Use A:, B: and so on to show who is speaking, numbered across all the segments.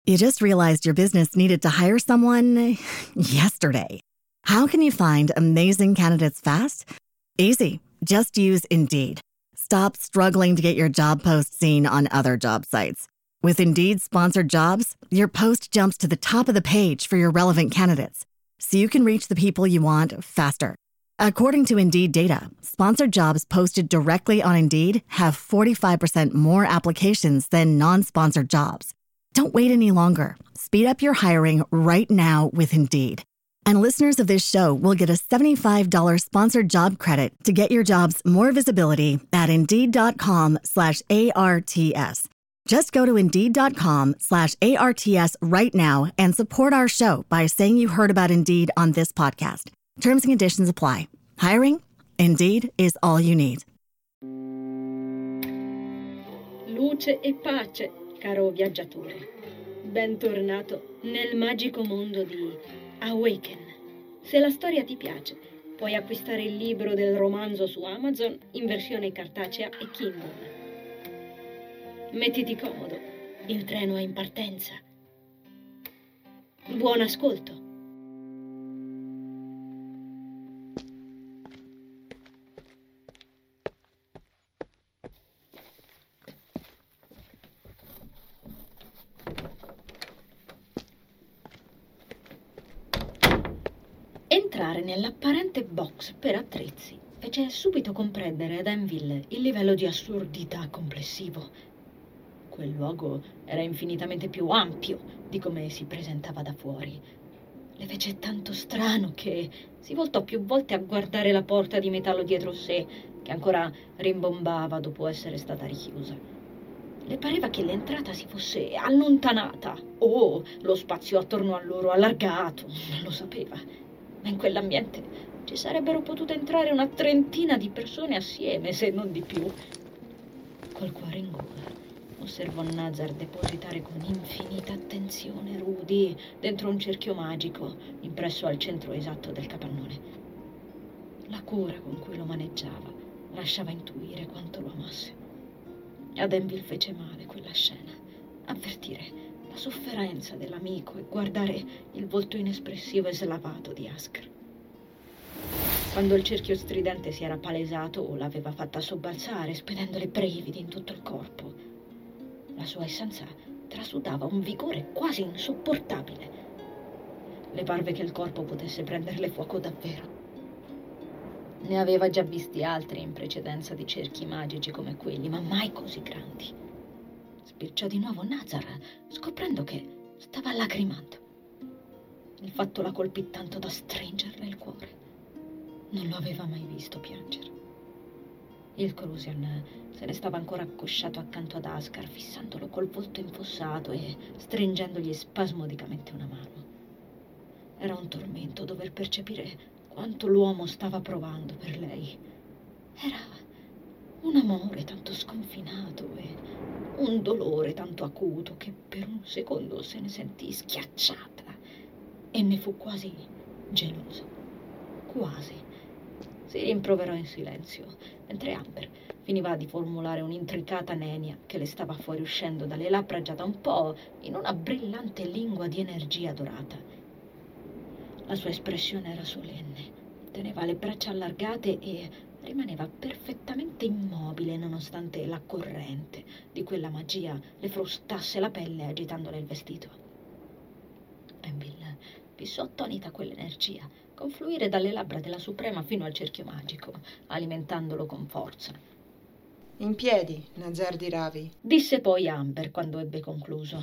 A: You just realized your business needed to hire someone yesterday. How can you find amazing candidates fast? Easy. Just use Indeed. Stop struggling to get your job post seen on other job sites. With Indeed sponsored jobs, your post jumps to the top of the page for your relevant candidates, so you can reach the people you want faster. According to Indeed data, sponsored jobs posted directly on Indeed have 45% more applications than non-sponsored jobs. Don't wait any longer. Speed up your hiring right now with Indeed. And listeners of this show will get a $75 sponsored job credit to get your jobs more visibility at Indeed.com/ARTS. Just go to Indeed.com/ARTS right now and support our show by saying you heard about Indeed on this podcast. Terms and conditions apply. Hiring? Indeed is all you need.
B: Luce e pace, caro viaggiatore. Bentornato nel magico mondo di Awaken. Se la storia ti piace, puoi acquistare il libro del romanzo su Amazon in versione cartacea e Kindle. Mettiti comodo, il treno è in partenza. Buon ascolto. Entrare nell'apparente box per attrezzi fece subito comprendere ad Anvil il livello di assurdità complessivo. Quel luogo era infinitamente più ampio di come si presentava da fuori. Le fece tanto strano che si voltò più volte a guardare la porta di metallo dietro sé, che ancora rimbombava dopo essere stata richiusa. Le pareva che l'entrata si fosse allontanata o lo spazio attorno a loro allargato, non lo sapeva. Ma in quell'ambiente ci sarebbero potute entrare una trentina di persone assieme, se non di più. Col cuore in gola osservò Nazar depositare con infinita attenzione Rudy dentro un cerchio magico impresso al centro esatto del capannone. La cura con cui lo maneggiava lasciava intuire quanto lo amasse. Ad Anvil fece male quella scena, avvertire la sofferenza dell'amico e guardare il volto inespressivo e slavato di Askr. Quando il cerchio stridente si era palesato, l'aveva fatta sobbalzare, spedendole brividi in tutto il corpo. La sua essenza trasudava un vigore quasi insopportabile. Le parve che il corpo potesse prenderle fuoco davvero. Ne aveva già visti altri in precedenza di cerchi magici come quelli, ma mai così grandi. Spirciò di nuovo Nazar, scoprendo che stava lacrimando. Il fatto la colpì tanto da stringerle il cuore. Non lo aveva mai visto piangere. Il Crusian se ne stava ancora accosciato accanto ad Askar, fissandolo col volto infossato e stringendogli spasmodicamente una mano. Era un tormento dover percepire quanto l'uomo stava provando per lei. Era un amore tanto sconfinato e un dolore tanto acuto che per un secondo se ne sentì schiacciata e ne fu quasi gelosa. Quasi. Si rimproverò in silenzio, mentre Amber finiva di formulare un'intricata nenia che le stava fuoriuscendo dalle labbra già da un po' in una brillante lingua di energia dorata. La sua espressione era solenne, teneva le braccia allargate e rimaneva perfettamente immobile nonostante la corrente di quella magia le frustasse la pelle agitandole il vestito. Anvil fissò attonita quell'energia confluire dalle labbra della Suprema fino al cerchio magico, alimentandolo con forza.
C: In piedi, Nazar di Ravi,
B: disse poi Amber quando ebbe concluso.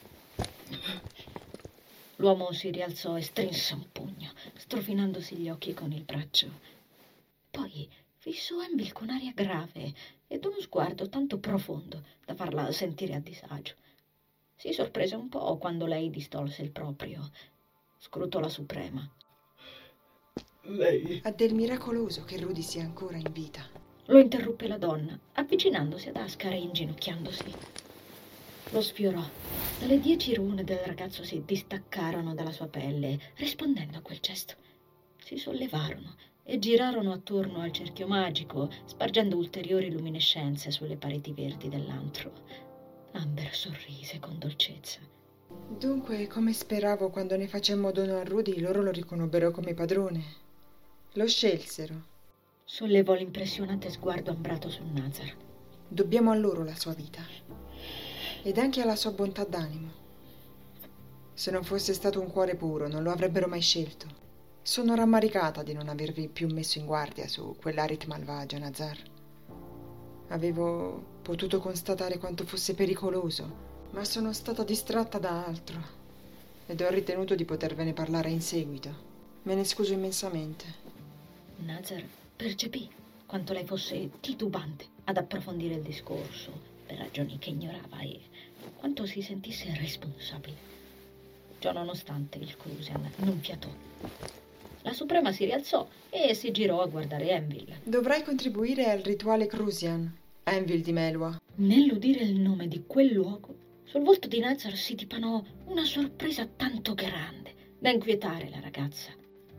B: L'uomo si rialzò e strinse un pugno, strofinandosi gli occhi con il braccio. Poi fissò Anvil con aria grave ed uno sguardo tanto profondo da farla sentire a disagio. Si sorprese un po' quando lei distolse il proprio. Scrutò la Suprema.
D: Lei...
C: Ha del miracoloso che Rudy sia ancora in vita.
B: Lo interruppe la donna, avvicinandosi ad Askar e inginocchiandosi. Lo sfiorò. Le 10 rune del ragazzo si distaccarono dalla sua pelle, rispondendo a quel gesto. Si sollevarono e girarono attorno al cerchio magico, spargendo ulteriori luminescenze sulle pareti verdi dell'antro. Amber sorrise con dolcezza.
C: Dunque, come speravo quando ne facemmo dono a Rudy, loro lo riconobbero come padrone. Lo scelsero.
B: Sollevò l'impressionante sguardo ambrato su Nazar.
C: Dobbiamo a loro la sua vita. Ed anche alla sua bontà d'animo. Se non fosse stato un cuore puro, non lo avrebbero mai scelto. Sono rammaricata di non avervi più messo in guardia su quell'Arit malvagia, Nazar. Avevo potuto constatare quanto fosse pericoloso, ma sono stata distratta da altro ed ho ritenuto di potervene parlare in seguito. Me ne scuso immensamente.
B: Nazar percepì quanto lei fosse titubante ad approfondire il discorso per ragioni che ignorava e quanto si sentisse responsabile. Ciò nonostante il Crusian non fiatò. La Suprema si rialzò e si girò a guardare Envil.
C: Dovrai contribuire al rituale Crusian, Envil di Melua.
B: Nell'udire il nome di quel luogo, sul volto di Nazar si dipanò una sorpresa tanto grande da inquietare la ragazza.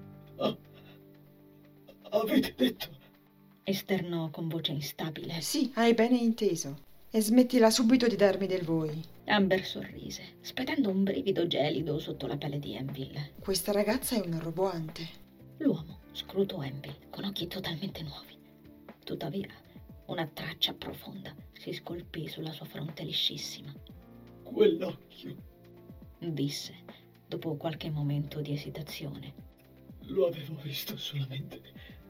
D: Avete detto?
B: Esternò con voce instabile.
C: Sì, hai bene inteso. E smettila subito di darmi del voi.
B: Amber sorrise, spetendo un brivido gelido sotto la pelle di Envil.
C: Questa ragazza è una roboante.
B: L'uomo scrutò Envil con occhi totalmente nuovi. Tuttavia, una traccia profonda si scolpì sulla sua fronte liscissima.
D: Quell'occhio
B: Disse, dopo qualche momento di esitazione.
D: lo avevo visto solamente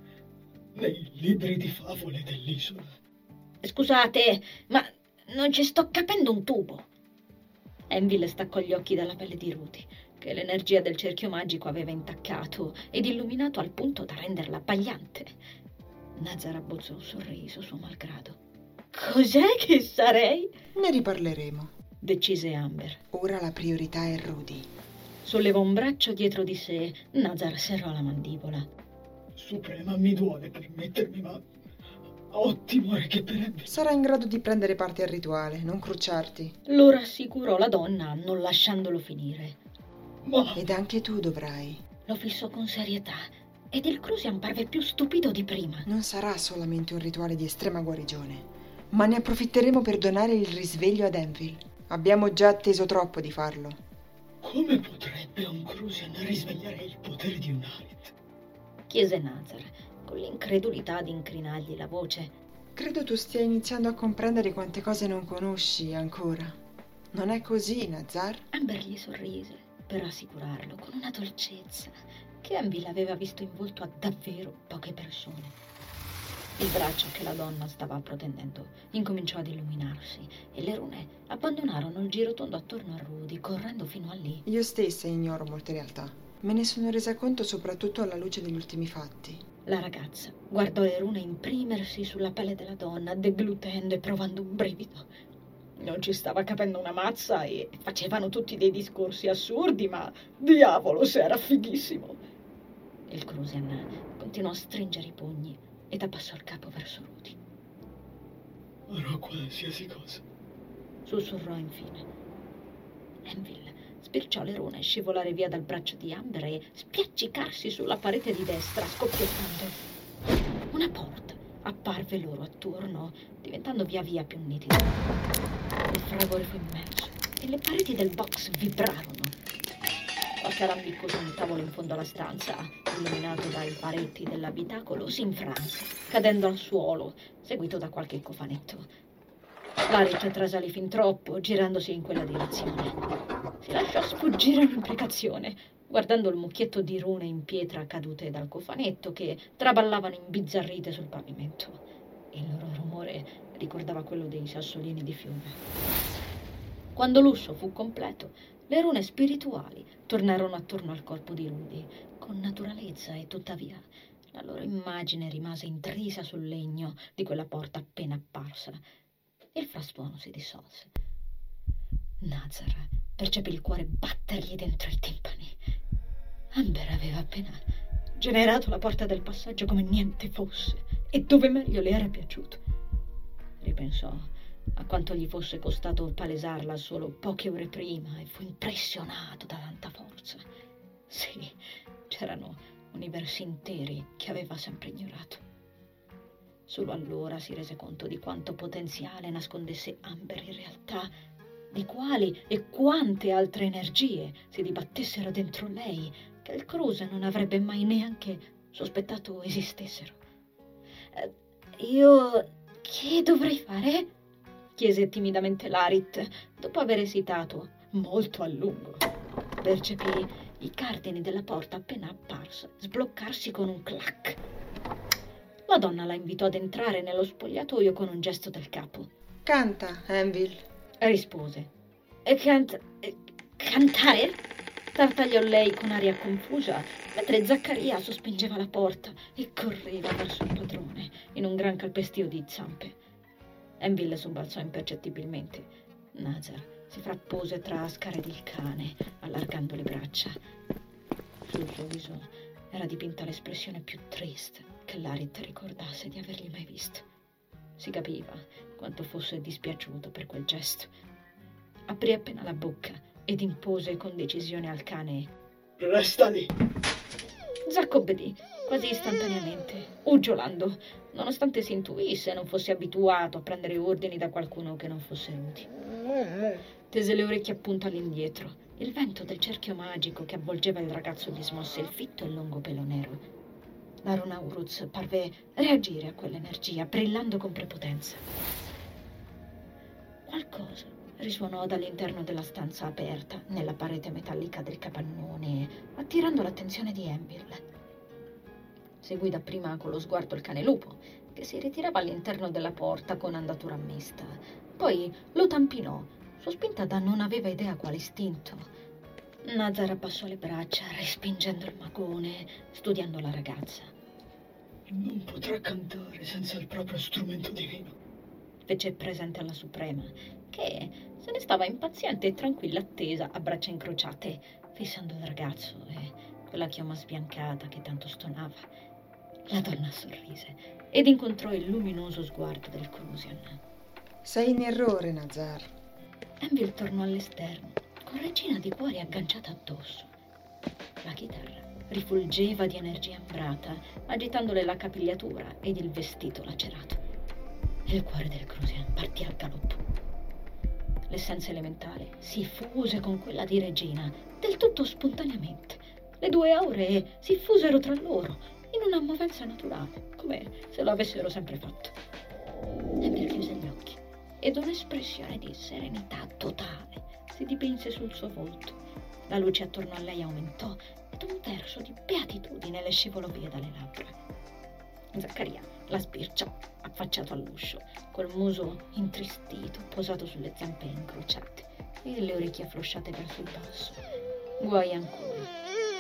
D: nei libri di favole dell'isola.
B: Scusate, ma non ci sto capendo un tubo. Envil staccò gli occhi dalla pelle di Rudy, che l'energia del cerchio magico aveva intaccato ed illuminato al punto da renderla abbagliante. Nazar abbozzò un sorriso suo malgrado. Cos'è che sarei?
C: Ne riparleremo.
B: Decise Amber.
C: Ora la priorità è Rudy.
B: Sollevò un braccio dietro di sé. Nazar serrò la mandibola.
D: Suprema, mi duole permettermi, ma ho timore che per Envil...
C: Sarà in grado di prendere parte al rituale, non crucciarti.
B: Lo rassicurò la donna, non lasciandolo finire.
D: Ma
C: Ed anche tu dovrai.
B: Lo fissò con serietà ed il Crusian parve più stupido di prima.
C: Non sarà solamente un rituale di estrema guarigione, ma ne approfitteremo per donare il risveglio ad Envil. Abbiamo già atteso troppo di farlo.
D: come potrebbe un Crusian risvegliare il potere di un Arit?
B: Chiese Nazar, con l'incredulità di incrinargli la voce.
C: Credo tu stia iniziando a comprendere quante cose non conosci ancora. Non è così, Nazar?
B: Amber gli sorrise per rassicurarlo con una dolcezza che Envil aveva visto in volto a davvero poche persone. Il braccio che la donna stava protendendo incominciò ad illuminarsi e le rune abbandonarono il girotondo attorno a Rudy, correndo fino a lì.
C: Io stessa ignoro molte realtà. Me ne sono resa conto soprattutto alla luce degli ultimi fatti.
B: La ragazza guardò le rune imprimersi sulla pelle della donna, deglutendo e provando un brivido. Non ci stava capendo una mazza e facevano tutti dei discorsi assurdi, ma diavolo se era fighissimo. Il Crusian continuò a stringere i pugni ed abbassò il capo verso Rudy.
D: Farò qualsiasi cosa.
B: Sussurrò infine. Envil spirciò le rune scivolare via dal braccio di Amber e spiaccicarsi sulla parete di destra, scoppiettando. Una porta apparve loro attorno, diventando via via più nitida. Il fragore fu immenso e le pareti del box vibrarono. Qualche arambicco su un tavolo in fondo alla stanza, illuminato dai paretti dell'abitacolo, si infranse, cadendo al suolo, seguito da qualche cofanetto. L'Arit trasalì fin troppo, girandosi in quella direzione. Si lasciò sfuggire un'implicazione, guardando il mucchietto di rune in pietra cadute dal cofanetto che traballavano imbizzarrite sul pavimento. Il loro rumore ricordava quello dei sassolini di fiume. Quando l'uscio fu completo, le rune spirituali tornarono attorno al corpo di Rudy, con naturalezza, e tuttavia la loro immagine rimase intrisa sul legno di quella porta appena apparsa. Il frastuono si dissolse. Nazar percepì il cuore battergli dentro i timpani. Amber aveva appena generato la porta del passaggio come niente fosse, e dove meglio le era piaciuto. Ripensò a quanto gli fosse costato palesarla solo poche ore prima e fu impressionato da tanta forza. Sì, c'erano universi interi che aveva sempre ignorato. Solo allora si rese conto di quanto potenziale nascondesse Amber in realtà di quali e quante altre energie si dibattessero dentro lei che il Cruse non avrebbe mai neanche sospettato esistessero. Io che dovrei fare? Chiese timidamente Larit, dopo aver esitato molto a lungo. Percepì i cardini della porta appena apparsa sbloccarsi con un clac. La donna la invitò ad entrare nello spogliatoio con un gesto del capo.
C: Canta, Anvil.
B: Rispose. Cantare? Tartagliò lei con aria confusa, mentre Zaccaria sospingeva la porta e correva verso il padrone in un gran calpestio di zampe. Anvil sobbalzò impercettibilmente. Nazar si frappose tra Ascar ed il cane, allargando le braccia. Sul suo viso era dipinta l'espressione più triste che Larit ricordasse di avergli mai visto. Si capiva quanto fosse dispiaciuto per quel gesto. Aprì appena la bocca ed impose con decisione al cane:
D: Resta lì!
B: Zac obbedì quasi istantaneamente, uggiolando, nonostante si intuisse non fosse abituato a prendere ordini da qualcuno che non fosse Rudy. Tese le orecchie appunto all'indietro. Il vento del cerchio magico che avvolgeva il ragazzo gli smosse il fitto e lungo pelo nero. La Runauruz parve reagire a quell'energia, brillando con prepotenza. Qualcosa risuonò dall'interno della stanza aperta, nella parete metallica del capannone, attirando l'attenzione di Anvil. Seguì dapprima con lo sguardo il cane lupo, che si ritirava all'interno della porta con andatura mista. Poi lo tampinò, sospinta da non aveva idea quale istinto. Nazar abbassò le braccia, respingendo il magone, studiando la ragazza.
D: Non potrà cantare senza il proprio strumento divino.
B: Fece presente alla Suprema, che se ne stava impaziente e tranquilla attesa, a braccia incrociate, fissando il ragazzo e quella chioma sbiancata che tanto stonava. La donna sorrise ed incontrò il luminoso sguardo del Crusian.
C: Sei in errore, Nazar.
B: Anvil tornò all'esterno, con Regina di cuore agganciata addosso. La chitarra rifulgeva di energia ambrata, agitandole la capigliatura ed il vestito lacerato. Il cuore del Crusian partì al galoppo. L'essenza elementale si fuse con quella di Regina, del tutto spontaneamente. Le due auree si fusero tra loro, in una movenza naturale, come se lo avessero sempre fatto. Anvil chiuse gli occhi ed un'espressione di serenità totale si dipinse sul suo volto. La luce attorno a lei aumentò ed un verso di beatitudine le scivolò via dalle labbra. Zaccaria la sbirciò, affacciato all'uscio, col muso intristito, posato sulle zampe incrociate e le orecchie afflosciate verso il basso. Guai ancora.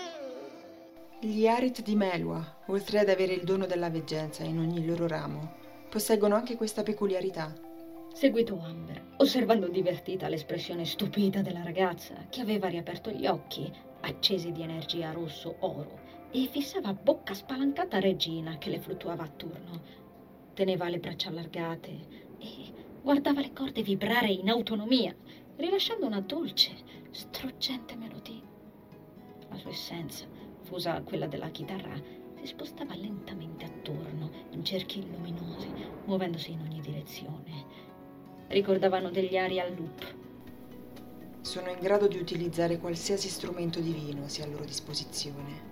C: Gli Arit di Melua, oltre ad avere il dono della veggenza in ogni loro ramo, posseggono anche questa peculiarità.
B: Seguitò Amber, osservando divertita l'espressione stupida della ragazza, che aveva riaperto gli occhi, accesi di energia rosso-oro, e fissava a bocca spalancata Regina che le fluttuava attorno. Teneva le braccia allargate e guardava le corde vibrare in autonomia, rilasciando una dolce, struggente melodia. La sua essenza, fusa a quella della chitarra, si spostava lentamente attorno in cerchi luminosi, muovendosi in ogni direzione. Ricordavano degli ari al loop.
C: Sono in grado di utilizzare qualsiasi strumento divino sia a loro disposizione.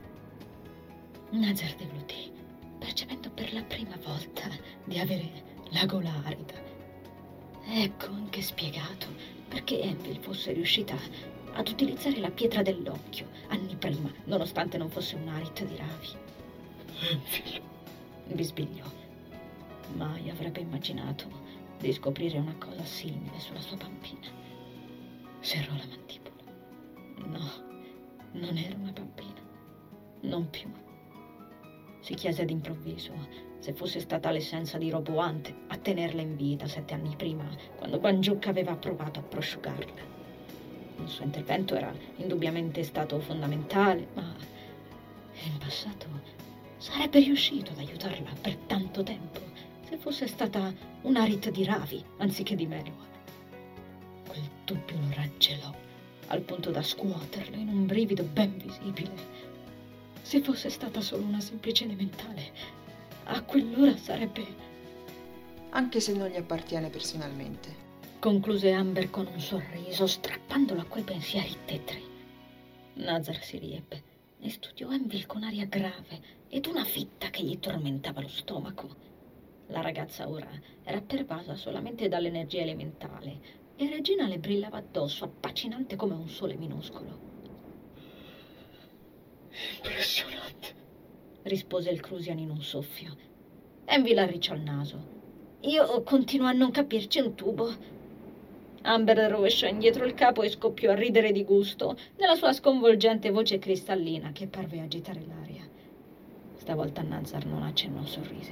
B: Nazar deglutì, percependo per la prima volta di avere la gola arida. Ecco anche spiegato perché Anvil fosse riuscita ad utilizzare la pietra dell'occhio anni prima, nonostante non fosse un Arit di Ravi.
D: Anvil,
B: Bisbigliò. Mai avrebbe immaginato di scoprire una cosa simile sulla sua bambina. Serrò la mandibola. No, non era una bambina. Non più. Si chiese d'improvviso se fosse stata l'essenza di Roboante a tenerla in vita 7 anni prima, quando Banjuk aveva provato a prosciugarla. Il suo intervento era indubbiamente stato fondamentale, ma in passato sarebbe riuscito ad aiutarla per tanto tempo se fosse stata un Arit di Ravi anziché di Melua. Quel dubbio lo raggelò al punto da scuoterlo in un brivido ben visibile. Se fosse stata solo una semplice elementale, a quell'ora sarebbe...
C: Anche se non gli appartiene personalmente.
B: concluse Amber con un sorriso, strappandolo a quei pensieri tetri. Nazar si riebbe e studiò Envil con aria grave ed una fitta che gli tormentava lo stomaco. La ragazza ora era pervasa solamente dall'energia elementale e Regina le brillava addosso, affascinante come un sole minuscolo.
D: Impressionante,
B: rispose il Crusian in un soffio. Envil arricciò il naso. Io continuo a non capirci un tubo. Amber rovesciò indietro il capo e scoppiò a ridere di gusto nella sua sconvolgente voce cristallina che parve agitare l'aria. Stavolta Nazar non accennò sorrisi.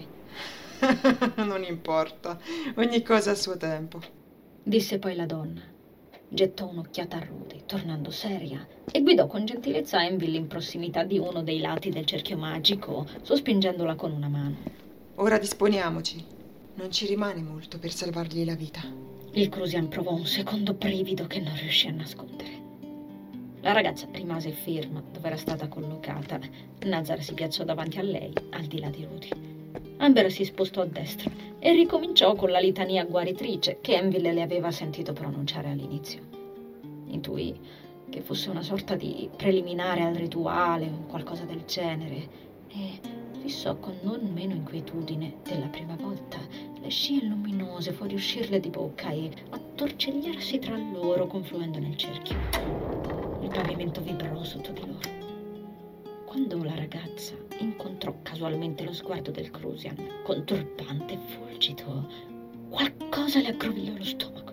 C: Non importa, ogni cosa a suo tempo,
B: disse poi la donna. Gettò un'occhiata a Rudy, tornando seria, e guidò con gentilezza Envil in prossimità di uno dei lati del cerchio magico, sospingendola con una mano.
C: Ora disponiamoci. Non ci rimane molto per salvargli la vita.
B: Il Crusian provò un secondo brivido che non riuscì a nascondere. La ragazza rimase ferma dove era stata collocata. Nazar si piazzò davanti a lei, al di là di Rudy. Amber si spostò a destra e ricominciò con la litania guaritrice che Envil le aveva sentito pronunciare all'inizio. Intuì che fosse una sorta di preliminare al rituale o qualcosa del genere e fissò con non meno inquietudine della prima volta le scie luminose fuoriuscirle di bocca e attorcigliarsi tra loro confluendo nel cerchio. Il pavimento vibrò sotto di loro. Quando la ragazza incontrò casualmente lo sguardo del Crusian, conturbante e fulgido, qualcosa le aggrovigliò lo stomaco.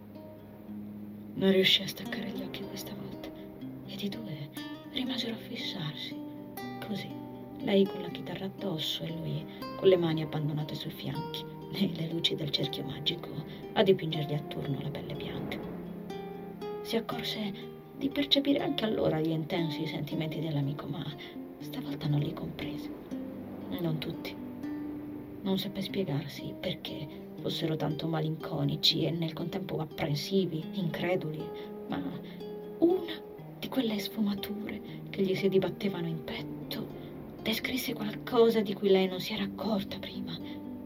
B: Non riuscì a staccare gli occhi questa volta ed i due rimasero a fissarsi. Così, lei con la chitarra addosso e lui con le mani abbandonate sui fianchi e le luci del cerchio magico a dipingergli attorno la pelle bianca. Si accorse di percepire anche allora gli intensi sentimenti dell'amico, ma stavolta non li comprese. Non tutti. Non seppe spiegarsi perché fossero tanto malinconici e nel contempo apprensivi, increduli, ma una di quelle sfumature che gli si dibattevano in petto descrisse qualcosa di cui lei non si era accorta prima.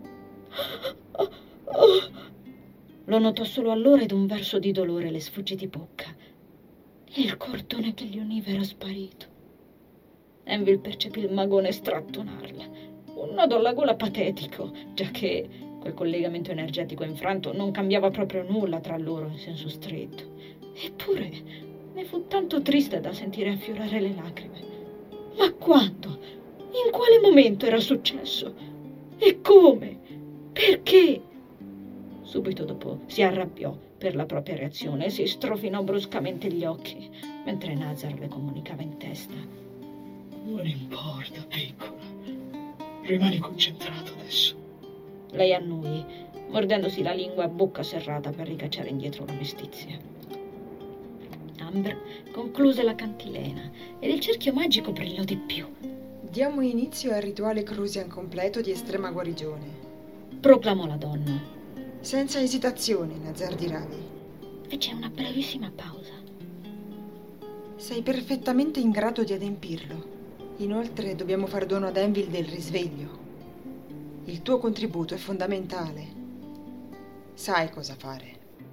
B: Lo notò solo allora ed un verso di dolore le sfuggì di bocca. Il cordone che li univa era sparito. Envil percepì il magone strattonarla, un nodo alla gola patetico, già che quel collegamento energetico infranto non cambiava proprio nulla tra loro in senso stretto. Eppure ne fu tanto triste da sentire affiorare le lacrime. Ma quando? In quale momento era successo? E come? Perché? Subito dopo si arrabbiò per la propria reazione e si strofinò bruscamente gli occhi, mentre Nazar le comunicava in testa.
D: Non importa, piccola. Rimani concentrato adesso.
B: Lei annui, mordendosi la lingua a bocca serrata per ricacciare indietro la mestizia. Amber concluse la cantilena ed il cerchio magico brillò di più.
C: Diamo inizio al rituale Crusian completo di estrema guarigione,
B: proclamò la donna.
C: Senza esitazione, Nazar di Ravi.
B: Fece una brevissima pausa.
C: Sei perfettamente in grado di adempirlo. Inoltre dobbiamo far dono ad Envil del risveglio. Il tuo contributo è fondamentale. Sai cosa fare.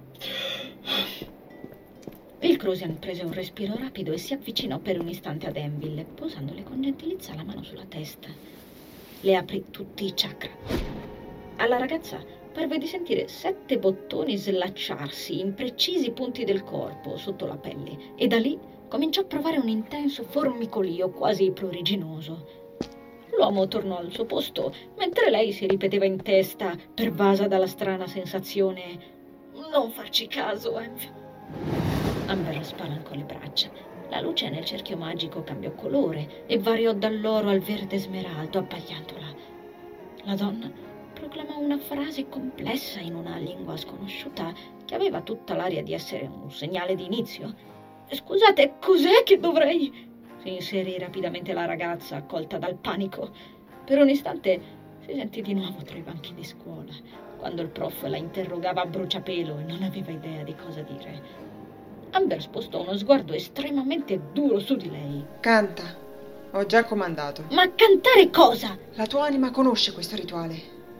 B: Il Crusian prese un respiro rapido e si avvicinò per un istante ad Envil, posandole con gentilezza la mano sulla testa. Le aprì tutti i chakra. Alla ragazza parve di sentire 7 bottoni slacciarsi in precisi punti del corpo sotto la pelle e da lì cominciò a provare un intenso formicolio quasi pruriginoso. L'uomo tornò al suo posto mentre lei si ripeteva in testa, pervasa dalla strana sensazione: non farci caso, Envil. Amber spalancò le braccia. La luce nel cerchio magico cambiò colore e variò dall'oro al verde smeraldo, abbagliandola. La donna proclamò una frase complessa in una lingua sconosciuta che aveva tutta l'aria di essere un segnale di inizio. «Scusate, cos'è che dovrei...» si inserì rapidamente la ragazza, accolta dal panico. Per un istante si sentì di nuovo tra i banchi di scuola, quando il prof la interrogava a bruciapelo e non aveva idea di cosa dire. Amber spostò uno sguardo estremamente duro su di lei.
C: Canta. Ho già comandato.
B: Ma cantare cosa?
C: La tua anima conosce questo rituale.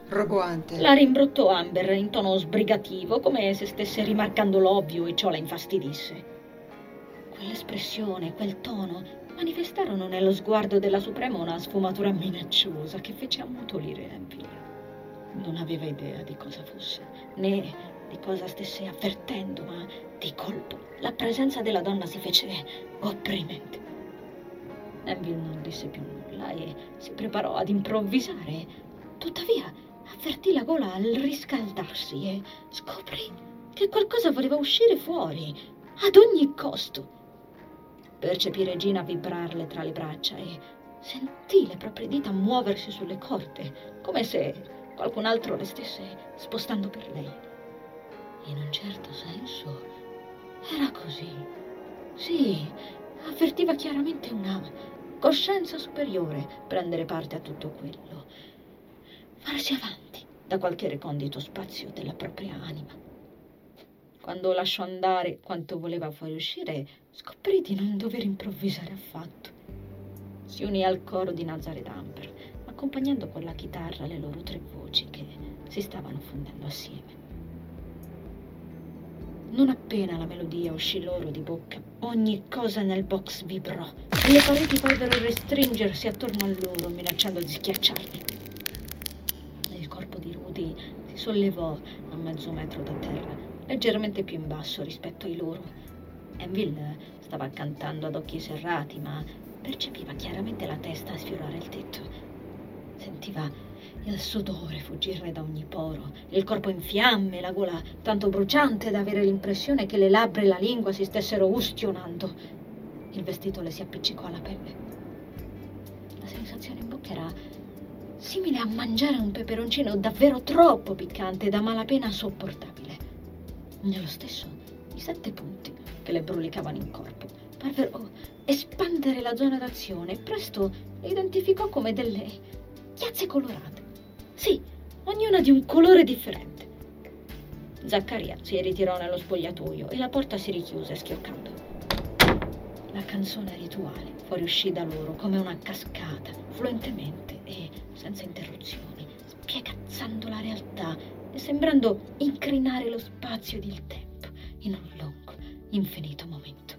C: Roboante.
B: La rimbrottò Amber in tono sbrigativo, come se stesse rimarcando l'ovvio e ciò la infastidisse. Quell'espressione, quel tono manifestarono nello sguardo della Suprema una sfumatura minacciosa che fece ammutolire Enfield. Non aveva idea di cosa fosse, né di cosa stesse avvertendo, ma di colpo la presenza della donna si fece opprimente. Enfield non disse più nulla e si preparò ad improvvisare. Tuttavia avvertì la gola al riscaldarsi e scoprì che qualcosa voleva uscire fuori ad ogni costo. Percepì Regina vibrarle tra le braccia e sentì le proprie dita muoversi sulle corde, come se qualcun altro le stesse spostando per lei. In un certo senso era così. Sì, avvertiva chiaramente una coscienza superiore prendere parte a tutto quello, farsi avanti da qualche recondito spazio della propria anima. Quando lasciò andare quanto voleva fuoriuscire, scoprì di non dover improvvisare affatto. Si unì al coro di Nazareth Amber, accompagnando con la chitarra le loro tre voci che si stavano fondendo assieme. Non appena la melodia uscì loro di bocca, ogni cosa nel box vibrò e le pareti parvero restringersi attorno a loro, minacciando di schiacciarli. Il corpo di Rudy si sollevò a mezzo metro da terra, leggermente più in basso rispetto ai loro. Enfield stava cantando ad occhi serrati, ma percepiva chiaramente la testa sfiorare il tetto. Sentiva il sudore fuggire da ogni poro, il corpo in fiamme, la gola tanto bruciante da avere l'impressione che le labbra e la lingua si stessero ustionando. Il vestito le si appiccicò alla pelle. La sensazione in bocca era simile a mangiare un peperoncino davvero troppo piccante, da malapena sopportabile. Nello stesso, i 7 punti che le brulicavano in corpo parvero espandere la zona d'azione e presto le identificò come delle chiazze colorate. Sì, ognuna di un colore differente. Zaccaria si ritirò nello spogliatoio e la porta si richiuse schioccando. La canzone rituale fuoriuscì da loro come una cascata, fluentemente e senza interruzioni, spiegazzando la realtà e sembrando incrinare lo spazio ed il tempo in un lungo, infinito momento.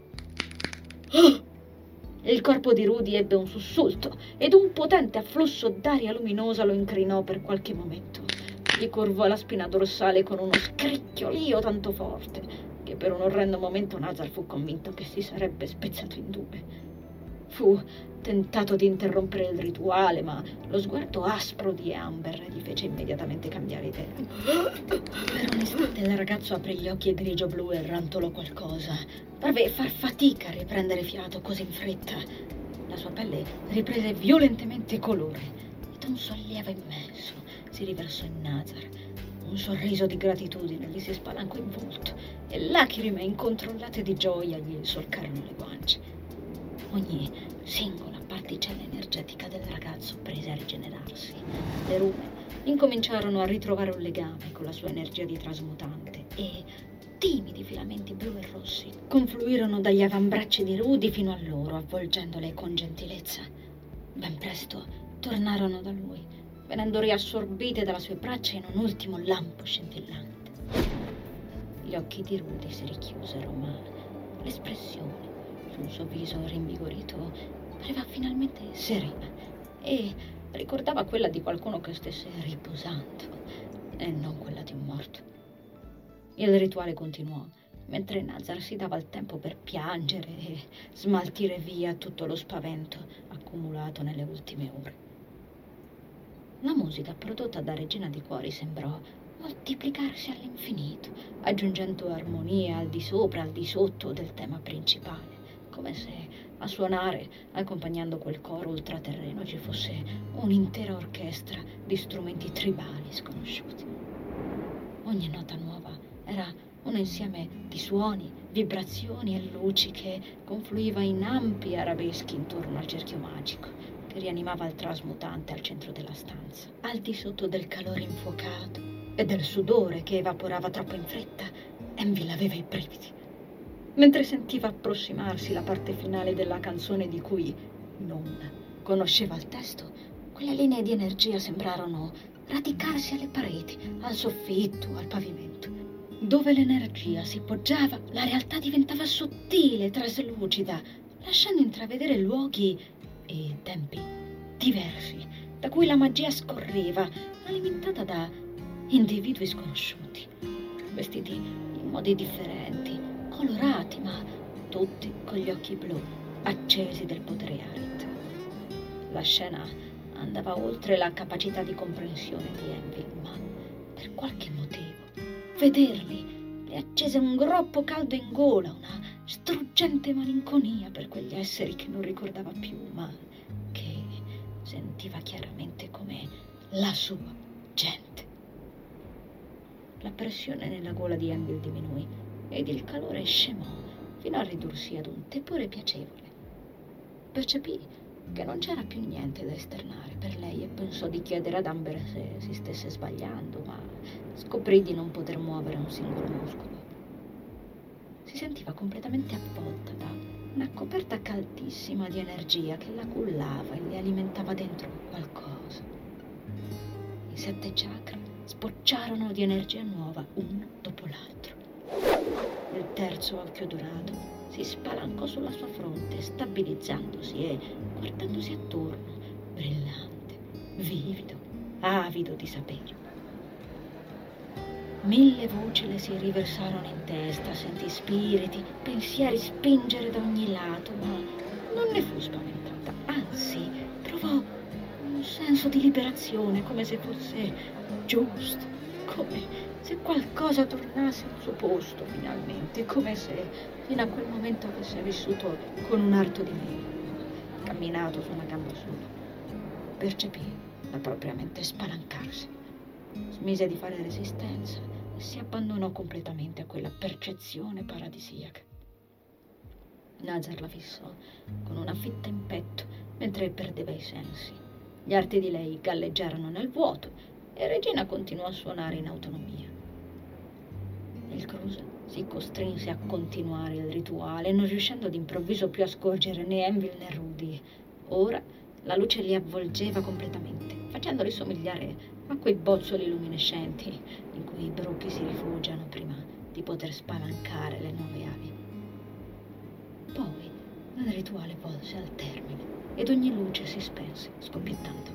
B: Il corpo di Rudy ebbe un sussulto ed un potente afflusso d'aria luminosa lo incrinò per qualche momento. Gli curvò la spina dorsale con uno scricchiolio tanto forte che per un orrendo momento Nazar fu convinto che si sarebbe spezzato in 2. Fu tentato di interrompere il rituale, ma lo sguardo aspro di Amber gli fece immediatamente cambiare idea. Per un istante il ragazzo aprì gli occhi grigio-blu e rantolò qualcosa. Parve far fatica a riprendere fiato così in fretta. La sua pelle riprese violentemente colore ed un sollievo immenso si riversò in Nazar. Un sorriso di gratitudine gli si spalancò in volto e lacrime incontrollate di gioia gli solcarono le guance. Ogni singola particella energetica del ragazzo prese a rigenerarsi. Le rume incominciarono a ritrovare un legame con la sua energia di trasmutante e timidi filamenti blu e rossi confluirono dagli avambracci di Rudy fino a loro, avvolgendole con gentilezza. Ben presto tornarono da lui, venendo riassorbite dalle sue braccia in un ultimo lampo scintillante. Gli occhi di Rudy si richiusero, ma l'espressione sul suo viso rinvigorito pareva finalmente serena e ricordava quella di qualcuno che stesse riposando e non quella di un morto. Il rituale continuò, mentre Nazar si dava il tempo per piangere e smaltire via tutto lo spavento accumulato nelle ultime ore. La musica prodotta da Regina di Cuori sembrò moltiplicarsi all'infinito, aggiungendo armonia al di sopra, al di sotto del tema principale, come se a suonare, accompagnando quel coro ultraterreno, ci fosse un'intera orchestra di strumenti tribali sconosciuti. Ogni nota nuova era un insieme di suoni, vibrazioni e luci che confluiva in ampi arabeschi intorno al cerchio magico che rianimava il trasmutante al centro della stanza. Al di sotto del calore infuocato e del sudore che evaporava troppo in fretta, Enfield aveva i brividi. Mentre sentiva approssimarsi la parte finale della canzone di cui non conosceva il testo, quelle linee di energia sembrarono radicarsi alle pareti, al soffitto, al pavimento. Dove l'energia si poggiava, la realtà diventava sottile, traslucida, lasciando intravedere luoghi e tempi diversi, da cui la magia scorreva, alimentata da individui sconosciuti, vestiti in modi differenti, colorati, ma tutti con gli occhi blu, accesi del potere Arit. La scena andava oltre la capacità di comprensione di Envil, ma per qualche motivo vederli le accese un groppo caldo in gola, una struggente malinconia per quegli esseri che non ricordava più, ma che sentiva chiaramente come la sua gente. La pressione nella gola di Envil diminuì ed il calore scemò fino a ridursi ad un tepore piacevole. Percepì che non c'era più niente da esternare per lei e pensò di chiedere ad Amber se si stesse sbagliando, ma scoprì di non poter muovere un singolo muscolo. Si sentiva completamente avvolta da una coperta caldissima di energia che la cullava e le alimentava dentro qualcosa. I 7 chakra spocciarono di energia nuova uno dopo l'altro. Il terzo occhio dorato si spalancò sulla sua fronte, stabilizzandosi e guardandosi attorno, brillante, vivido, avido di sapere. 1000 voci le si riversarono in testa, sentì spiriti, pensieri spingere da ogni lato, ma non ne fu spaventata, anzi provò un senso di liberazione, come se fosse giusto, come se qualcosa tornasse al suo posto finalmente, come se fino a quel momento avesse vissuto con un arto di meno, camminato su una gamba sola. Percepì la propria mente spalancarsi, smise di fare resistenza e si abbandonò completamente a quella percezione paradisiaca. Nazar la fissò con una fitta in petto mentre perdeva i sensi. Gli arti di lei galleggiarono nel vuoto e Regina continuò a suonare in autonomia. Il Cruse si costrinse a continuare il rituale, non riuscendo d'improvviso più a scorgere né Envil né Rudy. Ora la luce li avvolgeva completamente, facendoli somigliare a quei bozzoli luminescenti in cui i bruchi si rifugiano prima di poter spalancare le nuove ali. Poi il rituale volse al termine ed ogni luce si spense, scoppiettando.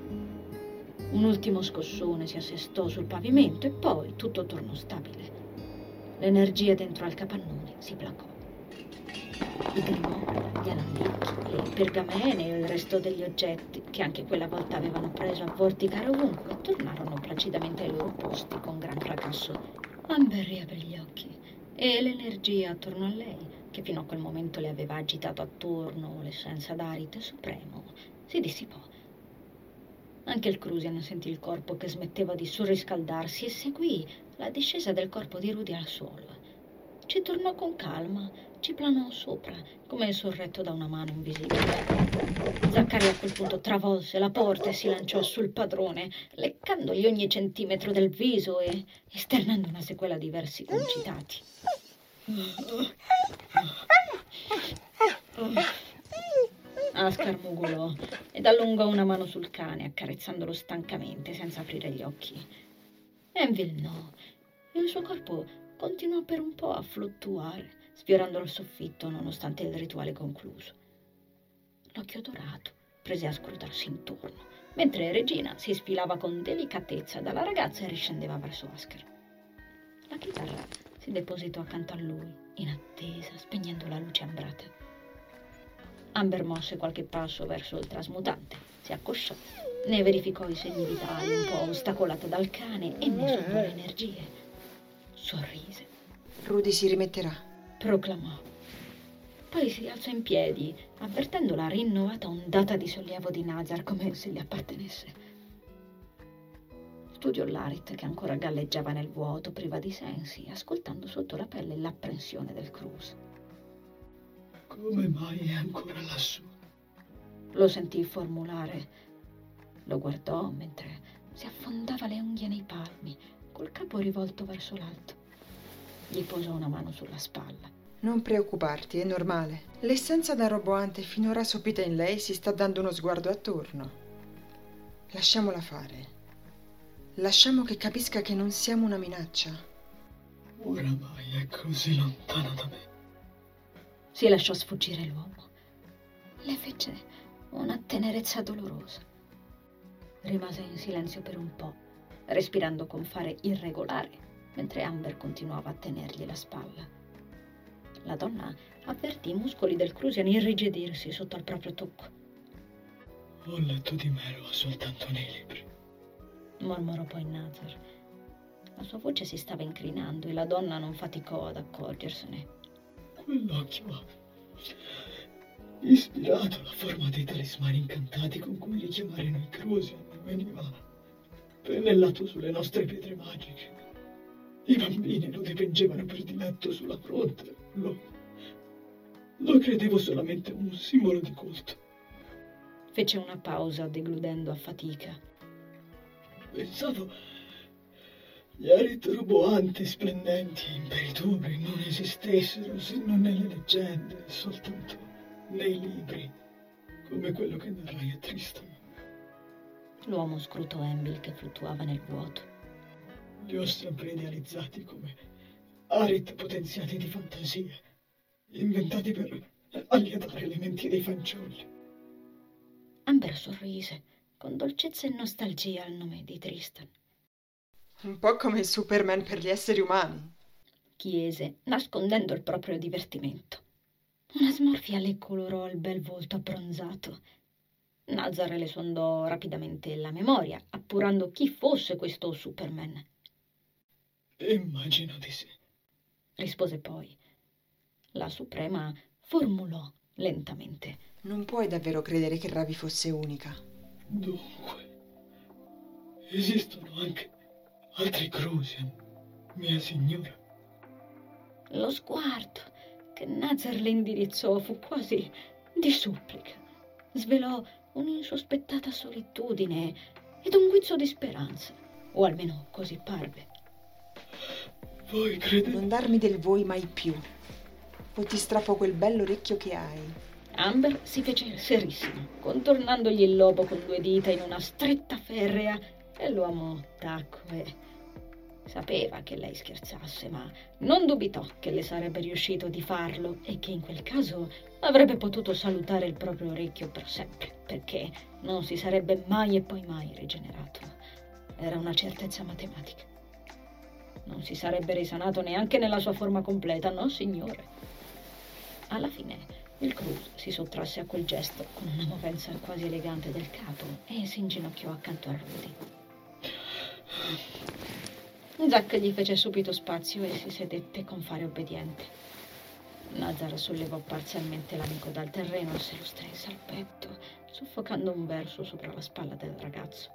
B: Un ultimo scossone si assestò sul pavimento e poi tutto tornò stabile. L'energia dentro al capannone si placò. I grimoire, gli alambichi, le pergamene e il resto degli oggetti, che anche quella volta avevano preso a vorticare ovunque, tornarono placidamente ai loro posti con gran fracasso. Amber riaprì gli occhi e l'energia attorno a lei, che fino a quel momento le aveva agitato attorno l'essenza d'Arit supremo, si dissipò. Anche il Crusian sentì il corpo che smetteva di surriscaldarsi e seguì la discesa del corpo di Rudy al suolo. Ci tornò con calma, ci planò sopra, come sorretto da una mano invisibile. Zaccari a quel punto travolse la porta e si lanciò sul padrone, leccandogli ogni centimetro del viso e esternando una sequela di versi concitati. Askar mugolò ed allungò una mano sul cane, accarezzandolo stancamente senza aprire gli occhi. Envil no. Il suo corpo continuò per un po' a fluttuare, sfiorando il soffitto nonostante il rituale concluso. L'occhio dorato prese a scrutarsi intorno, mentre Regina si sfilava con delicatezza dalla ragazza e riscendeva verso Askar. La chitarra si depositò accanto a lui, in attesa, spegnendo la luce ambrata. Amber mosse qualche passo verso il trasmutante, si accosciò, ne verificò i segni vitali un po' ostacolata dal cane e ne sondò le energie. Sorrise.
C: Rudy si rimetterà,
B: Proclamò. Poi si alzò in piedi, avvertendo la rinnovata ondata di sollievo di Nazar come se gli appartenesse. Studiò l'Arit che ancora galleggiava nel vuoto, priva di sensi, ascoltando sotto la pelle l'apprensione del Cruz.
D: Come mai è ancora lassù?
B: Lo sentì formulare. Lo guardò mentre si affondava le unghie nei palmi, col capo rivolto verso l'alto. Gli posò una mano sulla spalla.
C: Non preoccuparti, è normale. L'essenza da roboante finora sopita in lei si sta dando uno sguardo attorno. Lasciamola fare. Lasciamo che capisca che non siamo una minaccia.
D: Oramai è così lontana da me.
B: Si lasciò sfuggire l'uomo. Le fece una tenerezza dolorosa. Rimase in silenzio per un po', respirando con fare irregolare, mentre Amber continuava a tenergli la spalla. La donna avvertì i muscoli del Crusian irrigidirsi sotto al proprio tocco.
D: Ho letto di Melo soltanto nei libri,
B: Mormorò poi Nazar. La sua voce si stava incrinando e la donna non faticò ad accorgersene.
D: Quell'occhio ha ispirato la forma dei talismani incantati con cui richiamare noi Crusian veniva pennellato sulle nostre pietre magiche. I bambini lo dipingevano per diletto sulla fronte. Lo credevo solamente un simbolo di culto.
B: Fece una pausa, degludendo a fatica.
D: Pensavo gli Arit roboanti, splendenti e imperitori non esistessero se non nelle leggende, soltanto nei libri, come quello che narrai a Tristan.
B: L'uomo scrutò Embil che fluttuava nel vuoto.
D: Li ho sempre idealizzati come Arit potenziati di fantasia, inventati per allietare le menti dei fanciulli.
B: Amber sorrise, con dolcezza e nostalgia al nome di Tristan.
C: Un po' come il Superman per gli esseri umani.
B: Chiese, nascondendo il proprio divertimento. Una smorfia le colorò il bel volto abbronzato. Nazar le sondò rapidamente la memoria, appurando chi fosse questo Superman.
D: Immagino di sì,
B: Rispose poi. La Suprema formulò lentamente.
C: Non puoi davvero credere che Ravi fosse unica.
D: Dunque, esistono anche altri Crusian, mia signora.
B: Lo sguardo che Nazar le indirizzò fu quasi di supplica. Svelò un'insospettata solitudine ed un guizzo di speranza, o almeno così parve.
D: Voi credete?
C: Non darmi del voi mai più, o ti strappo quel bell'orecchio che hai.
B: Amber si fece serissimo, contornandogli il lobo con 2 dita in una stretta ferrea, e l'uomo tacque. Sapeva che lei scherzasse, ma non dubitò che le sarebbe riuscito di farlo e che in quel caso avrebbe potuto salutare il proprio orecchio per sempre, perché non si sarebbe mai e poi mai rigenerato. Era una certezza matematica. Non si sarebbe risanato neanche nella sua forma completa, no signore. Alla fine il Cruz si sottrasse a quel gesto con una movenza quasi elegante del capo e si inginocchiò accanto a Rudy. Zack gli fece subito spazio e si sedette con fare obbediente. Nazar sollevò parzialmente l'amico dal terreno e se lo strinse al petto, soffocando un verso sopra la spalla del ragazzo.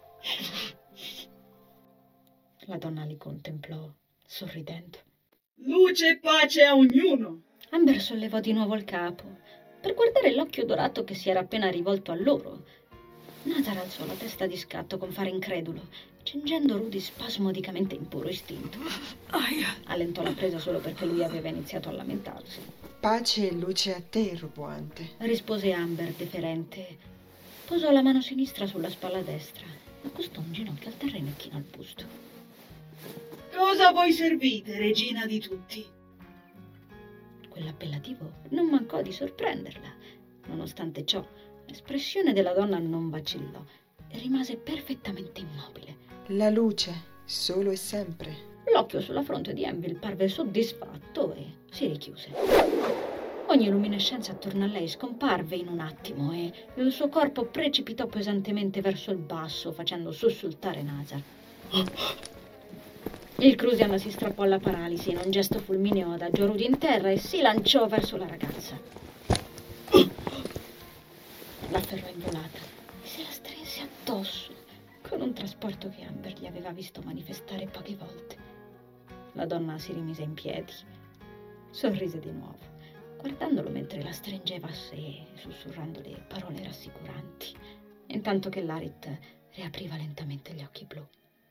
B: La donna li contemplò, sorridendo.
E: Luce e pace a ognuno!
B: Amber sollevò di nuovo il capo per guardare l'occhio dorato che si era appena rivolto a loro. Nazar alzò la testa di scatto con fare incredulo, cingendo Rudy spasmodicamente in puro istinto. Allentò la presa solo perché lui aveva iniziato a lamentarsi.
C: Pace e luce a te, roboante.
B: Rispose Amber, deferente. Posò la mano sinistra sulla spalla destra, accostò un ginocchio al terreno e chinò il busto.
E: Cosa voi servite, regina di tutti?
B: Quell'appellativo non mancò di sorprenderla. Nonostante ciò, l'espressione della donna non vacillò e rimase perfettamente immobile.
C: La luce, solo e sempre.
B: L'occhio sulla fronte di Envil parve soddisfatto e si richiuse. Ogni luminescenza attorno a lei scomparve in un attimo e il suo corpo precipitò pesantemente verso il basso, facendo sussultare Nazar. Il Crusian si strappò alla paralisi in un gesto fulmineo adagiò Rudy in terra e si lanciò verso la ragazza. L'afferrò in volata e se la strinse addosso con un trasporto che Amber gli aveva visto manifestare poche volte. La donna si rimise in piedi, sorrise di nuovo, guardandolo mentre la stringeva a sé, sussurrandole parole rassicuranti, intanto che l'Arit riapriva lentamente gli occhi blu.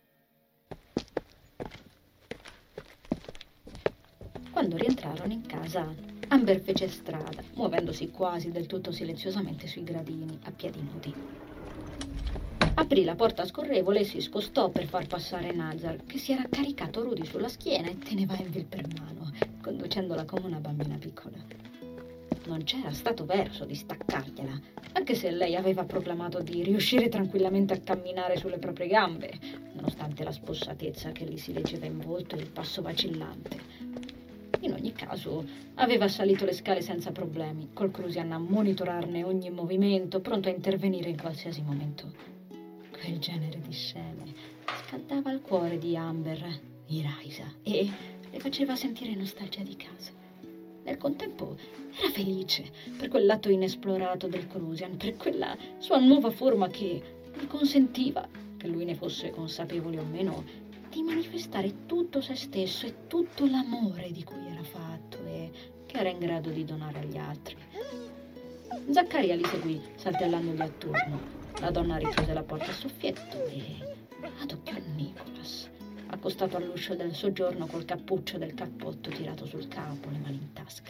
B: Quando rientrarono in casa, Amber fece strada, muovendosi quasi del tutto silenziosamente sui gradini, a piedi nudi. Aprì la porta scorrevole e si scostò per far passare Nazar, che si era caricato Rudy sulla schiena e teneva Envil per mano, conducendola come una bambina piccola. Non c'era stato verso di staccargliela, anche se lei aveva proclamato di riuscire tranquillamente a camminare sulle proprie gambe, nonostante la spossatezza che gli si leggeva in volto e il passo vacillante. In ogni caso, aveva salito le scale senza problemi, col Crusian a monitorarne ogni movimento, pronto a intervenire in qualsiasi momento. Quel genere di scene scaldava il cuore di Amber, di Raisa, e le faceva sentire nostalgia di casa. Nel contempo era felice per quel lato inesplorato del Crusian, per quella sua nuova forma che gli consentiva, che lui ne fosse consapevole o meno, di manifestare tutto se stesso e tutto l'amore di cui era fatto e che era in grado di donare agli altri. Zaccaria li seguì, saltellandogli attorno. La donna richiuse la porta a soffietto e adocchiò Nicholas, accostato all'uscio del soggiorno col cappuccio del cappotto tirato sul capo, le mani in tasca.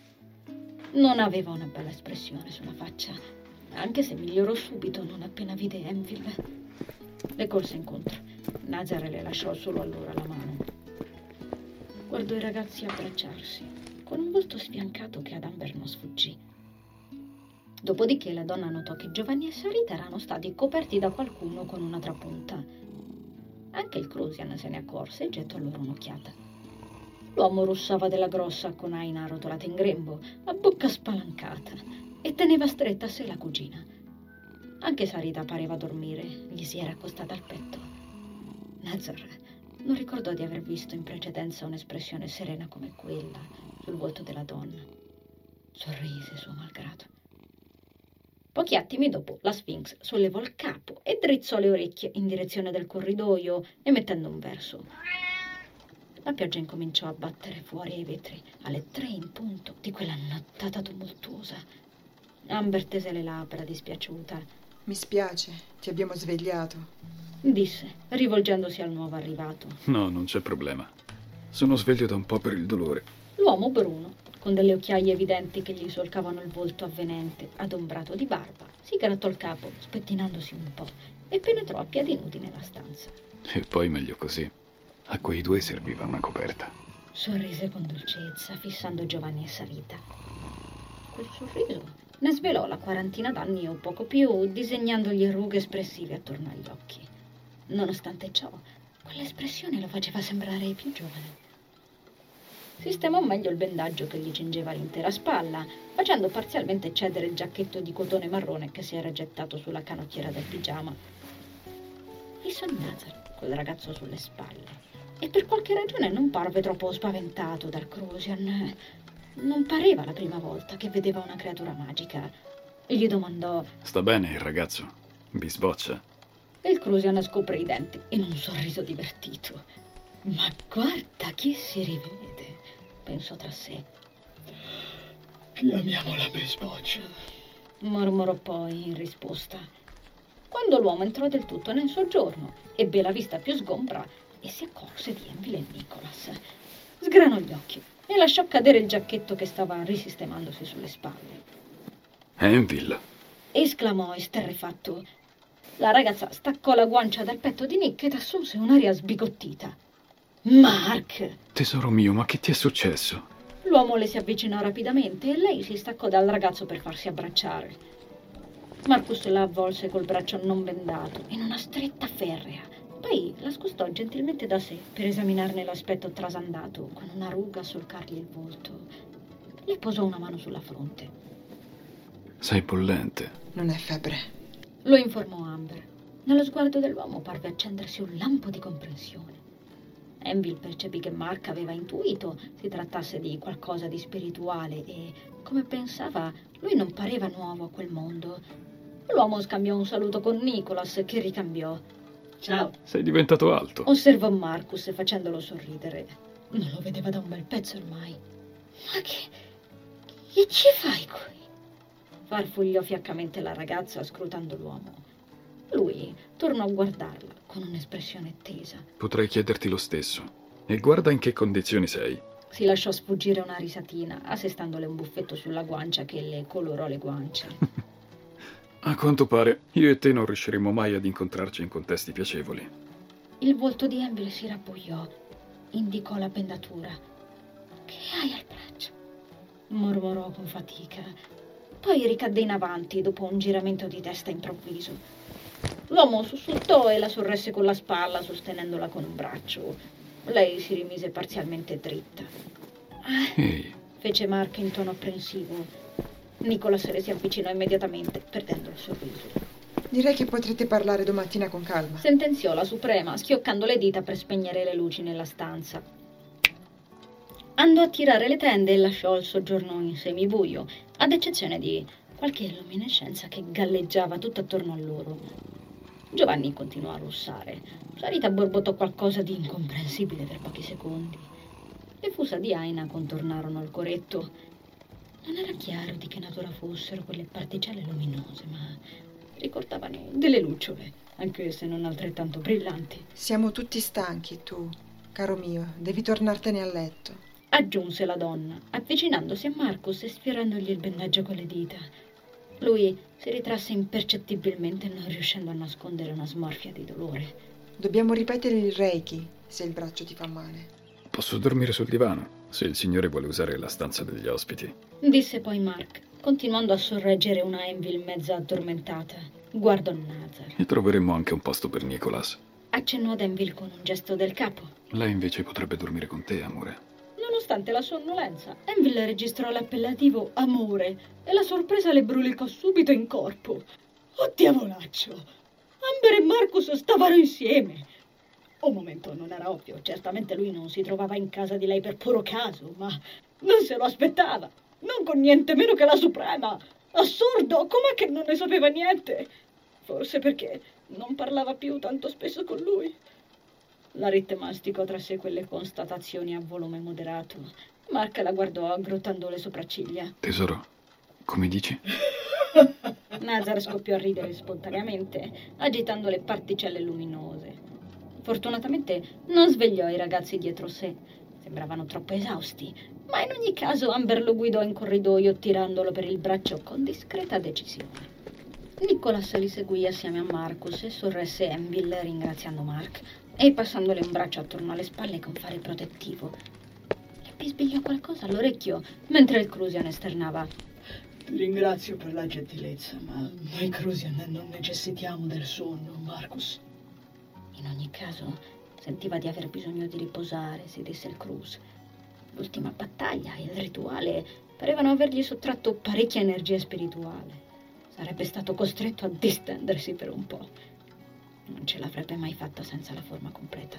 B: Non aveva una bella espressione sulla faccia, anche se migliorò subito non appena vide Envil. Le corse incontro. Nazar le lasciò solo allora la mano. Guardò i ragazzi abbracciarsi, con un volto sfiancato che ad Amber non sfuggì. Dopodiché la donna notò che Giovanni e Sarita erano stati coperti da qualcuno con una trapunta. Anche il Crusian se ne accorse e gettò loro un'occhiata. L'uomo russava della grossa con Aina rotolata in grembo, a bocca spalancata, e teneva stretta a sé la cugina. Anche Sarita pareva dormire, gli si era accostata al petto. Nazar non ricordò di aver visto in precedenza un'espressione serena come quella sul volto della donna. Sorrise suo malgrado. Pochi attimi dopo la Sphinx sollevò il capo e drizzò le orecchie in direzione del corridoio, emettendo un verso. La pioggia incominciò a battere fuori ai vetri alle 3 in punto di quella nottata tumultuosa. Amber tese le labbra dispiaciuta.
C: Mi spiace, ti abbiamo svegliato,
B: disse, rivolgendosi al nuovo arrivato.
F: No, non c'è problema. Sono sveglio da un po' per il dolore.
B: L'uomo bruno, con delle occhiaie evidenti che gli solcavano il volto avvenente, adombrato di barba, si grattò il capo, spettinandosi un po', e penetrò a piedi nudi nella stanza.
F: E poi meglio così. A quei due serviva una coperta.
B: Sorrise con dolcezza, fissando Giovanni e Sarita. Quel sorriso ne svelò la quarantina d'anni o poco più, disegnandogli rughe espressive attorno agli occhi. Nonostante ciò, quell'espressione lo faceva sembrare più giovane. Sistemò meglio il bendaggio che gli cingeva l'intera spalla, facendo parzialmente cedere il giacchetto di cotone marrone che si era gettato sulla canottiera del pigiama. Fissò Nazar, quel ragazzo sulle spalle, e per qualche ragione non parve troppo spaventato dal Crusian. Non pareva la prima volta che vedeva una creatura magica. Gli domandò:
F: Sta bene il ragazzo? Bisboccia?
B: Il Crusian scoprì i denti in un sorriso divertito. Ma guarda che si rivede, pensò tra sé.
D: Chiamiamola Bisboccia,
B: Mormorò poi in risposta. Quando l'uomo entrò del tutto nel soggiorno, ebbe la vista più sgombra e si accorse di Envil e Nicholas. Sgranò gli occhi e lasciò cadere il giacchetto che stava risistemandosi sulle spalle.
F: Envil!
B: Esclamò esterrefatto. La ragazza staccò la guancia dal petto di Nick ed assunse un'aria sbigottita. Mark!
F: Tesoro mio, ma che ti è successo?
B: L'uomo le si avvicinò rapidamente e lei si staccò dal ragazzo per farsi abbracciare. Marcus la avvolse col braccio non bendato in una stretta ferrea. Poi la scostò gentilmente da sé per esaminarne l'aspetto trasandato, con una ruga a solcargli il volto. Le posò una mano sulla fronte.
F: Sei bollente.
C: Non è febbre.
B: Lo informò Amber. Nello sguardo dell'uomo parve accendersi un lampo di comprensione. Envil percepì che Mark aveva intuito si trattasse di qualcosa di spirituale e, come pensava, lui non pareva nuovo a quel mondo. L'uomo scambiò un saluto con Nicholas, che ricambiò.
E: Ciao.
F: Sei diventato alto.
B: Osservò Marcus facendolo sorridere. Non lo vedeva da un bel pezzo ormai. Ma che ci fai qui? Farfugliò fiaccamente la ragazza scrutando l'uomo. Lui tornò a guardarla con un'espressione tesa.
F: Potrei chiederti lo stesso. E guarda in che condizioni sei.
B: Si lasciò sfuggire una risatina, assestandole un buffetto sulla guancia che le colorò le guance.
F: A quanto pare, io e te non riusciremo mai ad incontrarci in contesti piacevoli.
B: Il volto di Envil si rabbuiò. Indicò la bendatura. Che hai al braccio? Mormorò con fatica. Poi ricadde in avanti dopo un giramento di testa improvviso. L'uomo sussultò e la sorresse con la spalla, sostenendola con un braccio. Lei si rimise parzialmente dritta.
F: Ehi,
B: Fece Mark in tono apprensivo. Nicholas le si avvicinò immediatamente, perdendo il sorriso.
C: Direi che potrete parlare domattina con calma.
B: Sentenziò la Suprema, schioccando le dita per spegnere le luci nella stanza. Andò a tirare le tende e lasciò il soggiorno in semibuio, ad eccezione di qualche luminescenza che galleggiava tutto attorno a loro. Giovanni continuò a russare. Sarita borbottò qualcosa di incomprensibile per pochi secondi. Le fusa di Aina contornarono il coretto. Non era chiaro di che natura fossero quelle particelle luminose, ma ricordavano delle lucciole, anche se non altrettanto brillanti.
C: Siamo tutti stanchi, tu, caro mio, devi tornartene a letto.
B: Aggiunse la donna, avvicinandosi a Marcus e sfiorandogli il bendaggio con le dita. Lui si ritrasse impercettibilmente, non riuscendo a nascondere una smorfia di dolore.
C: Dobbiamo ripetere il Reiki, se il braccio ti fa male.
F: posso dormire sul divano, se il signore vuole usare la stanza degli ospiti.
B: Disse poi Mark, continuando a sorreggere una Envil mezza addormentata. Guardò Nazar.
F: E troveremmo anche un posto per Nicholas.
B: Accennò ad Envil con un gesto del capo.
F: Lei invece potrebbe dormire con te, amore.
B: Nonostante la sonnolenza, Envil registrò l'appellativo amore e la sorpresa le brulicò subito in corpo. Oh diavolaccio! Amber e Marcus stavano insieme. Un momento non era ovvio, certamente lui non si trovava in casa di lei per puro caso, ma non se lo aspettava, non con niente meno che la Suprema. Assurdo, com'è che non ne sapeva niente? Forse perché non parlava più tanto spesso con lui. La Ritt masticò tra sé quelle constatazioni a volume moderato. Mark la guardò aggrottando le sopracciglia.
F: Tesoro, come dici?
B: Nazar scoppiò a ridere spontaneamente, agitando le particelle luminose. Fortunatamente non svegliò i ragazzi dietro sé. Sembravano troppo esausti, ma in ogni caso Amber lo guidò in corridoio tirandolo per il braccio con discreta decisione. Nicholas li seguì assieme a Marcus e sorresse Envil ringraziando Mark e passandole un braccio attorno alle spalle con fare protettivo. Le bisbigliò qualcosa all'orecchio mentre il Crusian esternava:
D: Ti ringrazio per la gentilezza, ma noi Crusian non necessitiamo del sonno, Marcus.
B: In ogni caso, sentiva di aver bisogno di riposare, si disse il Cruz. L'ultima battaglia e il rituale parevano avergli sottratto parecchia energia spirituale. Sarebbe stato costretto a distendersi per un po'. Non ce l'avrebbe mai fatta senza la forma completa.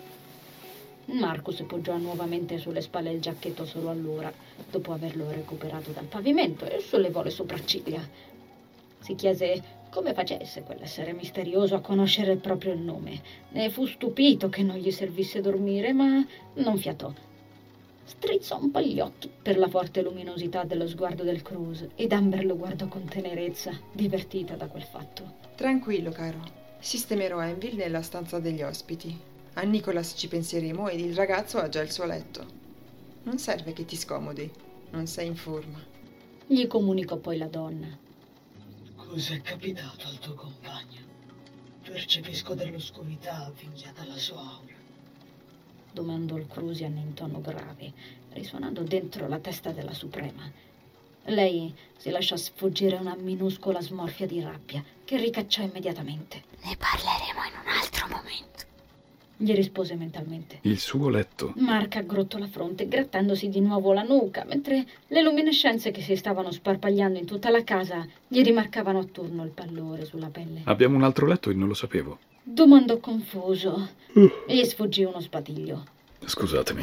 B: Marcus poggiò nuovamente sulle spalle il giacchetto solo allora, dopo averlo recuperato dal pavimento, e sollevò le sopracciglia. Si chiese come facesse quell'essere misterioso a conoscere proprio il nome. Ne fu stupito che non gli servisse dormire, ma non fiatò. Strizzò un po' gli occhi per la forte luminosità dello sguardo del Cruz ed Amber lo guardò con tenerezza, divertita da quel fatto.
C: Tranquillo, caro. Sistemerò Envil nella stanza degli ospiti. A Nicholas ci penseremo ed il ragazzo ha già il suo letto. Non serve che ti scomodi. Non sei in forma.
B: Gli comunicò poi la donna.
D: Cos'è capitato al tuo compagno? Percepisco dell'oscurità via dalla sua aura.
B: Domandò il Crusian in tono grave, risuonando dentro la testa della Suprema. Lei si lasciò sfuggire una minuscola smorfia di rabbia, che ricacciò immediatamente. Ne parleremo in un altro momento, gli rispose mentalmente.
F: Il suo letto.
B: Mark aggrottò la fronte, grattandosi di nuovo la nuca, mentre le luminescenze che si stavano sparpagliando in tutta la casa gli rimarcavano attorno il pallore sulla pelle.
F: Abbiamo un altro letto e non lo sapevo.
B: Domandò confuso. Gli sfuggì uno spatiglio.
F: Scusatemi.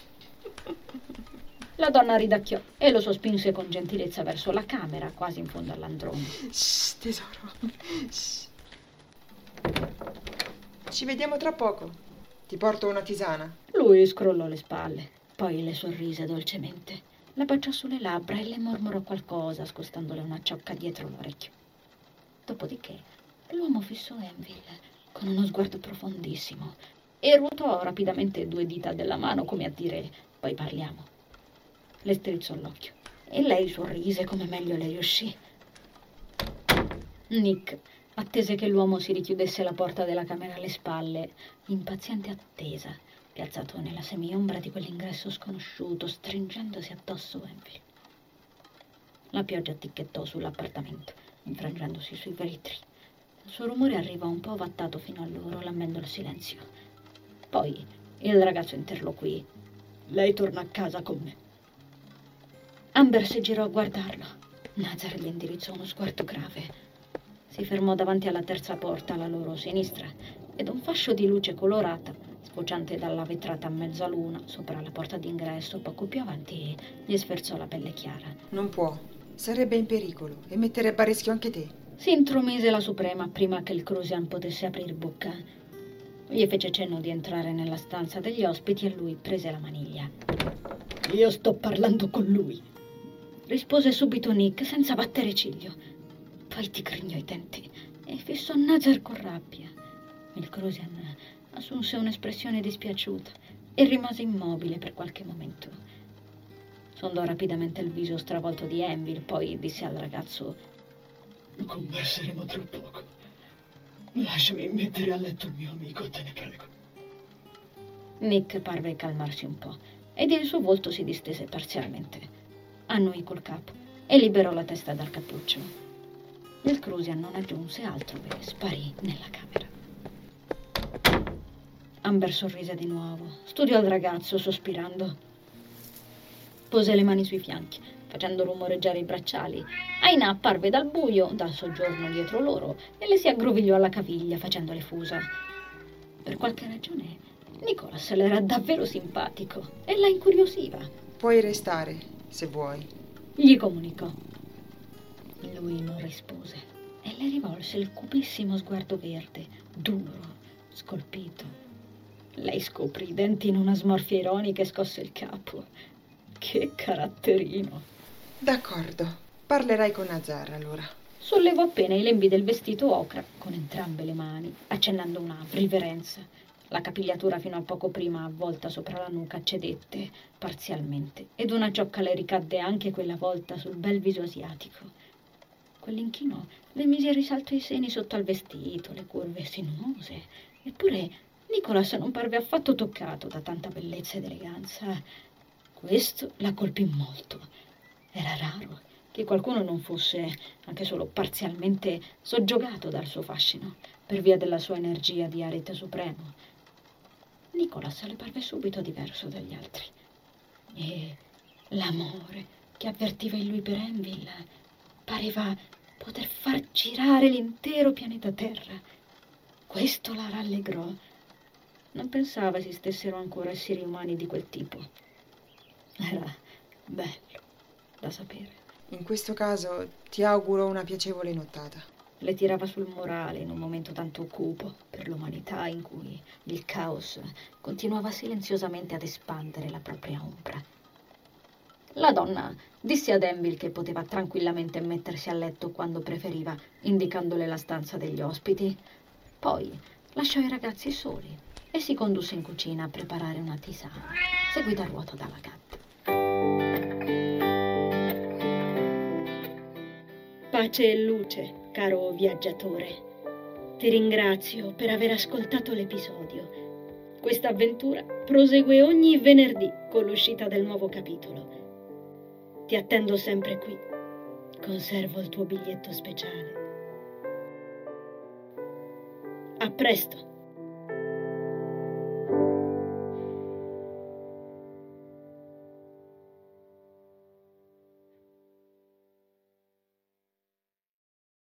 B: La donna ridacchiò e lo sospinse con gentilezza verso la camera, quasi in fondo all'androne.
C: Shh, tesoro. Shh. Ci vediamo tra poco. Ti porto una tisana.
B: Lui scrollò le spalle, poi le sorrise dolcemente. La baciò sulle labbra e le mormorò qualcosa, scostandole una ciocca dietro l'orecchio. Dopodiché l'uomo fissò Envil con uno sguardo profondissimo e ruotò rapidamente 2 dita della mano come a dire: poi parliamo. Le strizzò l'occhio e lei sorrise come meglio le riuscì. Nick attese che l'uomo si richiudesse la porta della camera alle spalle, in paziente attesa, piazzato nella semiombra di quell'ingresso sconosciuto, stringendosi addosso Enfield. La pioggia ticchettò sull'appartamento, infrangendosi sui vetri. Il suo rumore arrivò un po' ovattato fino a loro, lambendo il silenzio. Poi il ragazzo interloquì.
E: Lei torna a casa con me.
B: Amber si girò a guardarlo. Nazar gli indirizzò uno sguardo grave. Si fermò davanti alla terza porta alla loro sinistra ed un fascio di luce colorata, sfociante dalla vetrata a mezzaluna sopra la porta d'ingresso poco più avanti, gli sferzò la pelle chiara.
C: Non può. Sarebbe in pericolo e metterebbe a rischio anche te.
B: Si intromise la Suprema prima che il Crusian potesse aprir bocca. Gli fece cenno di entrare nella stanza degli ospiti e lui prese la maniglia.
E: Io sto parlando con lui,
B: rispose subito Nick senza battere ciglio. Poi ti grignò i denti e fissò Nazar con rabbia. Il Crusian assunse un'espressione dispiaciuta e rimase immobile per qualche momento. Sondò rapidamente il viso stravolto di Enfield, poi disse al ragazzo:
D: converseremo tra poco. Lasciami mettere a letto il mio amico, te ne prego.
B: Nick parve calmarsi un po' ed il suo volto si distese parzialmente. Annui col capo e liberò la testa dal cappuccio. Il Crusian non aggiunse altro e sparì nella camera. Amber sorrise di nuovo, studiò il ragazzo sospirando. Pose le mani sui fianchi, facendo rumoreggiare i bracciali. Aina apparve dal buio, dal soggiorno dietro loro, e le si aggrovigliò alla caviglia, facendo le fusa. Per qualche ragione, Nicholas le era davvero simpatico e la incuriosiva.
C: Puoi restare, se vuoi.
B: Gli comunicò. Lui non rispose e le rivolse il cupissimo sguardo verde, duro, scolpito. Lei scoprì i denti in una smorfia ironica e scosse il capo. Che caratterino!
C: D'accordo, parlerai con Nazar allora.
B: Sollevò appena i lembi del vestito ocra con entrambe le mani, accennando una riverenza. La capigliatura fino a poco prima avvolta sopra la nuca cedette parzialmente ed una ciocca le ricadde anche quella volta sul bel viso asiatico. Quell'inchino le mise a risalto i seni sotto al vestito, le curve sinuose. Eppure Nicholas non parve affatto toccato da tanta bellezza ed eleganza. Questo la colpì molto. Era raro che qualcuno non fosse, anche solo parzialmente, soggiogato dal suo fascino, per via della sua energia di arete supremo. Nicholas le parve subito diverso dagli altri. E l'amore che avvertiva in lui per Enfield pareva poter far girare l'intero pianeta Terra. Questo la rallegrò. Non pensava esistessero ancora esseri umani di quel tipo. Era bello da sapere.
C: In questo caso ti auguro una piacevole nottata.
B: Le tirava sul morale in un momento tanto cupo per l'umanità in cui il caos continuava silenziosamente ad espandere la propria ombra. La donna disse ad Enfield che poteva tranquillamente mettersi a letto quando preferiva, indicandole la stanza degli ospiti. Poi lasciò i ragazzi soli e si condusse in cucina a preparare una tisana, seguita a ruota dalla gatta. Pace e luce, caro viaggiatore. Ti ringrazio per aver ascoltato l'episodio. Questa avventura prosegue ogni venerdì con l'uscita del nuovo capitolo. Ti attendo sempre qui. Conservo il tuo biglietto speciale. A presto!